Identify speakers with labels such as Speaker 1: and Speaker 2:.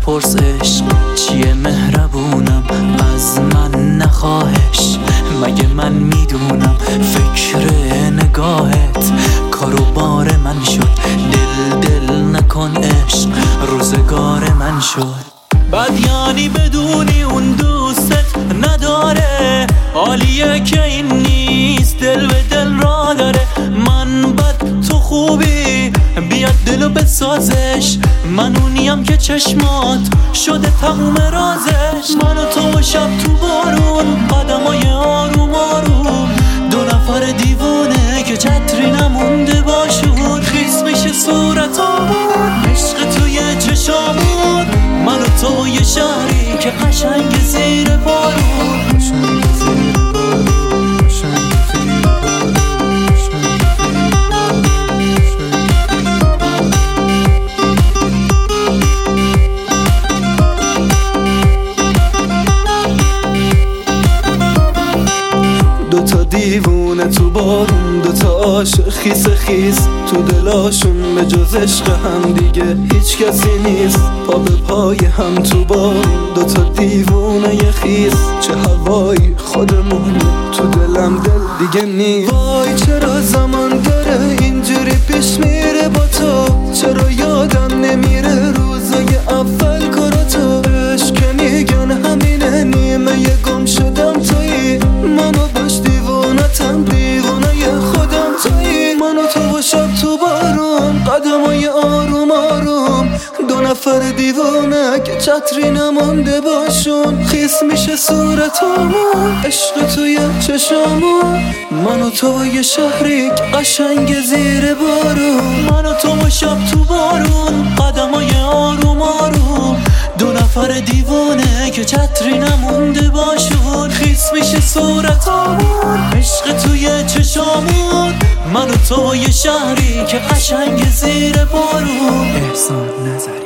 Speaker 1: نپرس عشق چیه مهربونم از من نخواهش، مگه من میدونم فکر نگاهت کارو بار من شد. دل نکن عشق روزگار من شد. بعد یعنی بدونی اون دوستت نداره، حالیه که این نیست دل به دل را داره. من بد تو خوبی بیاد دلو بسازش، من اونیم که چشمات شده تموم رازش. من و تو و شب تو بارون قدمای آروم آروم، دو نفر دیوونه که چتری نمونده باشون. خیس میشه صورتامون عشق توی چشامون، من و تو یه شهری که قشنگ زیر بارون. دوتا دیوونه تو بارون، دوتا عاشق خیس خیس تو دلاشون، به جز عشق هم دیگه هیچ کسی نیست. پا به پای هم تو بارون، دوتا دیوونه یه خیس. چه هوایی خودمون تو دلم دل دیگه نیست. وای چرا زمان داره اینجوری پیش میره با تو، چرا یادم نمیره روزای اول کاراتو. عشق که میگن همینه نیمه یه گم شدم تویی، منو باش دیوونتم دیوونه خودم تویی. من و تو و شب تو بارون قدمای آروم آروم، دو نفر دیوونه که چتری نمونده باشون. خیس میشه صورتامون عشق توی چشامون، من و تو و یه شهری که قشنگ زیر بارون. من و تو و شب تو بارون قدمای آروم آروم، دو نفر دیوونه که چتری نمونده باشون. خیس میشه صورتامون عشق توی چشامون، من و تو یه شهری که قشنگ زیر بارون. احسان نظری.